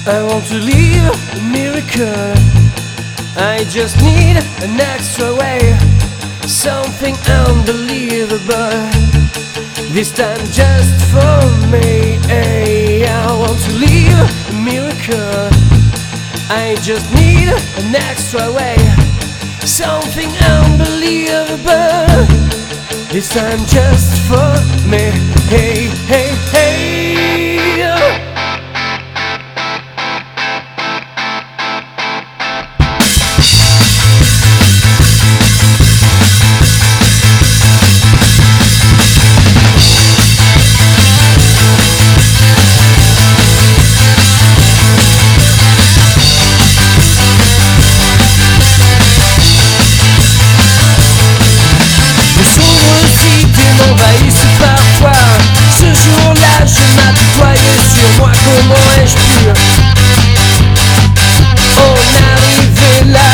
I want to live a miracle. I just need an extra way, something unbelievable. This time just for me. I want to live a miracle. I just need an extra way, something unbelievable. This time just for me. Hey, hey, hey. M'envahissent parfois. Ce jour-là, je m'apitoyais sur moi. Comment ai-je pu en arriver là?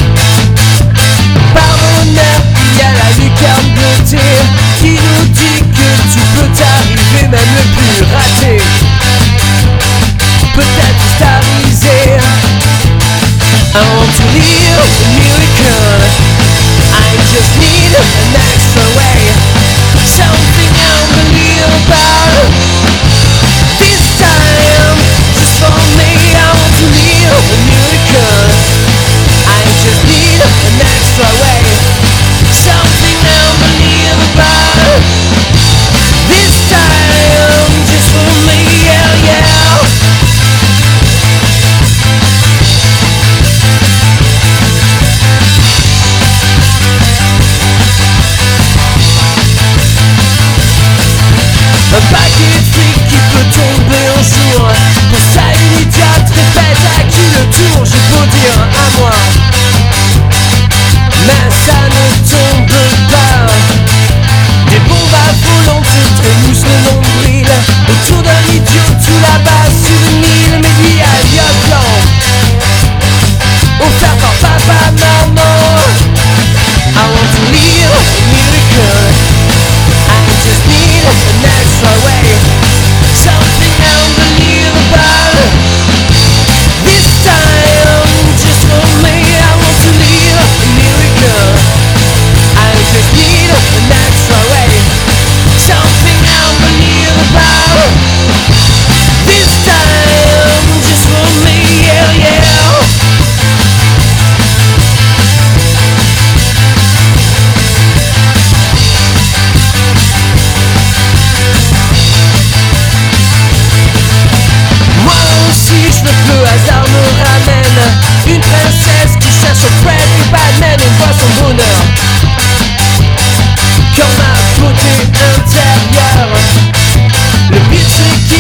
Par bonheur, il y a la lucarne bleutée qui nous dit que tout peut arriver, même le plus raté peut-être starisé. I want to live a miracle. I just need an extra way, something unbelievable. This time, just for me, I want to live a miracle. I just need an extra way, something unbelievable. This time, just for me, yeah, yeah. Un paquet de fric qui peut tomber un jour. Pour ça une idiote répète à qui le tour. J'ai beau dire à moi, mais ça ne tombe pas. Des bombes à volonté trémoussent le nombril autour d'un idiot tout là-bas sur une île. Mais lui a lieutenant offert par papa, maman. I want to live a miracle. I just need an extra way, something unbelievable. This time, just for me, I want to live a miracle. I just need an extra way, something unbelievable. This time, just for me, yeah, yeah. Le hasard me ramène une princesse qui cherche auprès du Batman et voit son bonheur comme ma beauté intérieure. Le but c'est